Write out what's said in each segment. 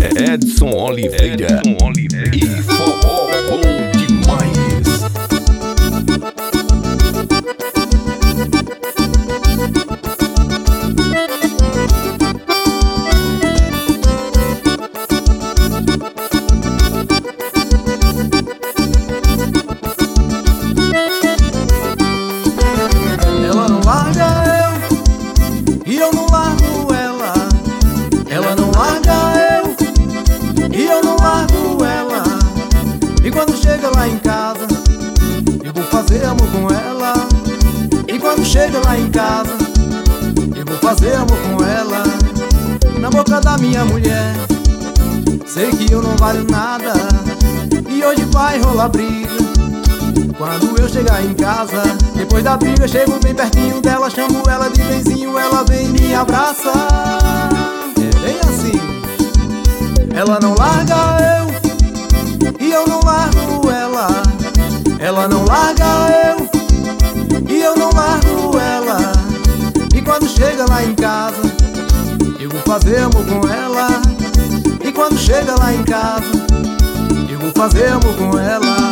Edson Oliveira e forró bom demais. Ela não larga eu e eu não largo ela. Ela não larga eu e eu não largo ela. E quando chega lá em casa, eu vou fazer amor com ela. E quando chega lá em casa, eu vou fazer amor com ela. Na boca da minha mulher, sei que eu não valho nada. E hoje vai rolar briga. Quando eu chegar em casa, depois da briga, chego bem pertinho dela, chamo ela de benzinho, ela vem e me abraça. É bem assim. Ela não larga eu e eu não largo ela. Ela não larga eu e eu não largo ela. E quando chega lá em casa, eu vou fazer amor com ela. E quando chega lá em casa, eu vou fazer amor com ela.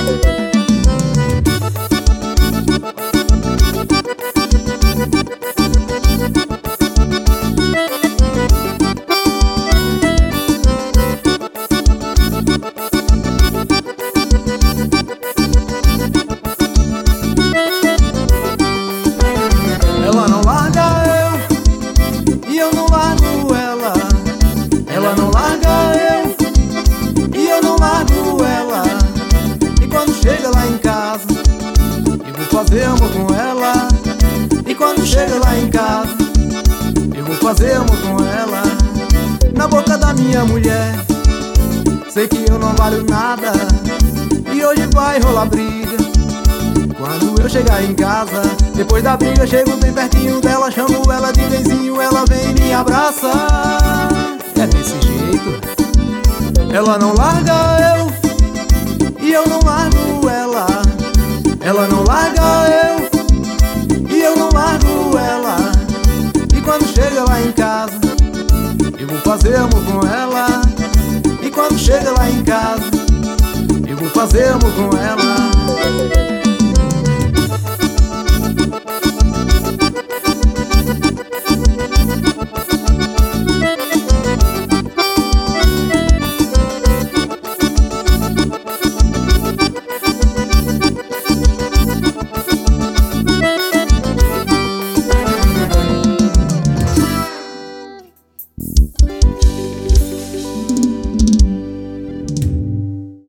Ela não larga eu e eu não largo ela. Ela não larga eu e eu não largo ela. E quando chega lá em casa, eu vou fazer amor com ela. E quando chega lá em casa, eu vou fazer amor com ela. Na boca da minha mulher, sei que eu não valho nada. E hoje vai rolar briga. Quando eu chegar em casa, depois da briga, chego bem pertinho dela, chamo ela de benzinho, ela vem e me abraça. É desse jeito. Ela não larga eu e eu não largo ela. Ela não larga eu e eu não largo ela. E quando chega lá em casa, eu vou fazer amor com ela. E quando chega lá em casa, eu vou fazer amor com ela.